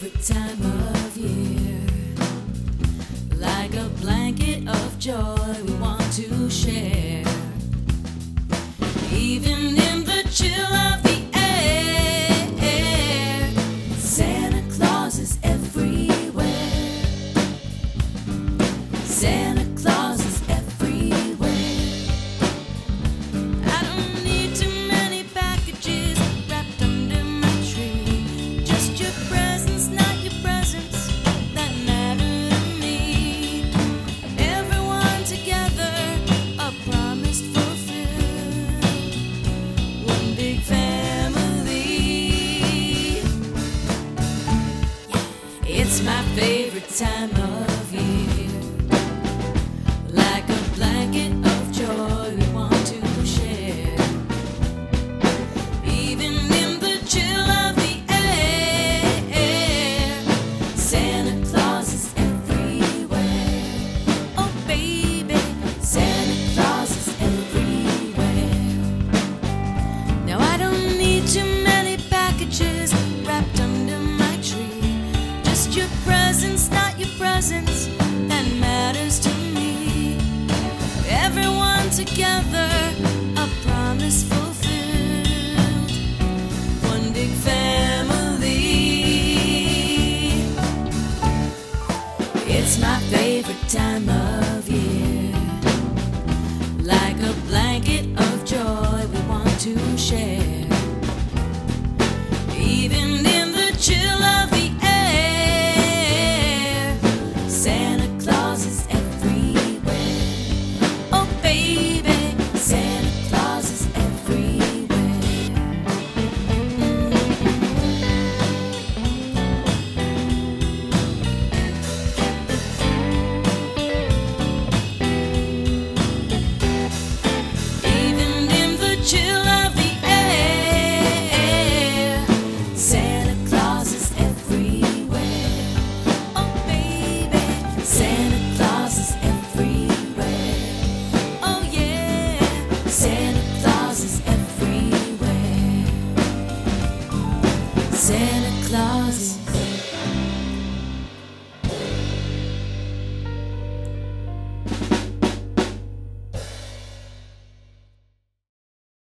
favorite time of year. Like a blanket of joy we want to share. Even in the chill of the air, Santa Claus is everywhere. Santa Claus is everywhere. I don't need too many packages wrapped under my tree. Just your presents, not your presents, that matter to me. Everyone together, a promise fulfilled. One big family. It's my favorite time of year. Like a blanket of joy we want to share. Even in the chill of the air, Santa Claus is everywhere. Oh baby, Santa Claus is everywhere. Now I don't need too many packages wrapped under my tree. Just your presents, not your presents, that matters to me. Everyone together, a promise fulfilled. One big family. It's my favorite time of year. Like a blanket of joy we want to share. Even in the chill of the air, Santa Claus is everywhere. Oh baby, Santa Claus is everywhere. Even in the chill of the air, Santa Claus is everywhere. Oh baby, Santa Claus is everywhere. Oh yeah, Santa Claus is everywhere. Santa Claus is